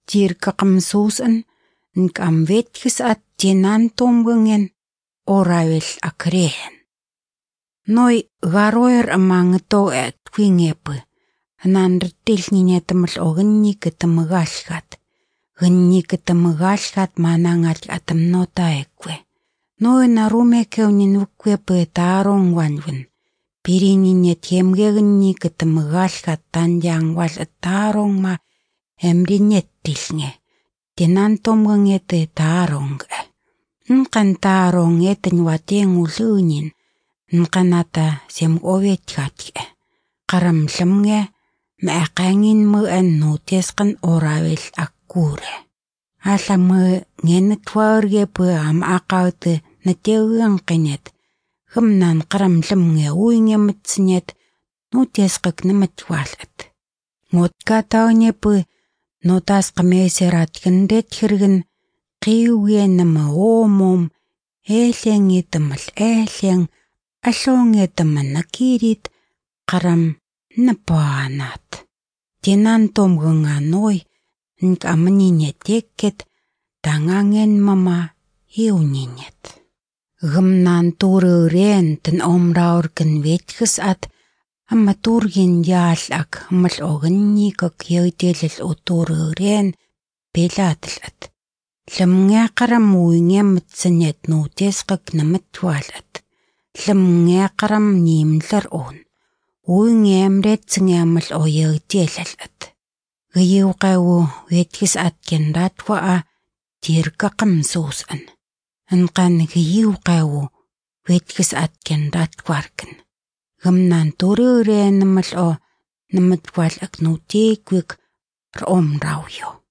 dir kakamsuusan, nkam vetkis at tinan tomgungen, orawel akrehen. Noi garoer amang to et kwingepe, nandertil ninetamel o gni ketamagalgat. Gni ketamagalgat manangat atam nota ekwe. Noi narume keunin ukwepe tarong wanwen. Pirini nyetiemge gni ketamagalgat tanjang wal tarong ma emrinyetilnge. Tinan tomgungete tarong. Nkan tarong eten wateng ulunin. Nkanata sem ovet katke. Karam lemge meakangin mo en noteskan orawel akkure. Asa mo ngenetwarge po am akaute natewang kinet. Gumnan karam lemge uinge metsenet noteskak namatwalat. Ngot katawnye po notas kameserat kendet hirgen kiuye nama omom eleng itamal eleng asong itaman nakirit karam napanat. Tinan tomgunga noi nkamaninyet eket tangangen mama iuninyet. Gumnan tururen ten omraur ken vetkes at amaturgin yal ak mal ogenni kak yoitelel otururen pelatlat. Lemnge karam uinge metsenet notes kak namatwalat. Lemnge karam nimler on. Uinge emret sengamal o yoitelat. Gayiw kawo vetkes at kendatwa a tirkakam susan. Ankan gayiw kawo vetkes at kendatwarken. Gamnan tururen namal o namatwal ak notekwik rom rawyo.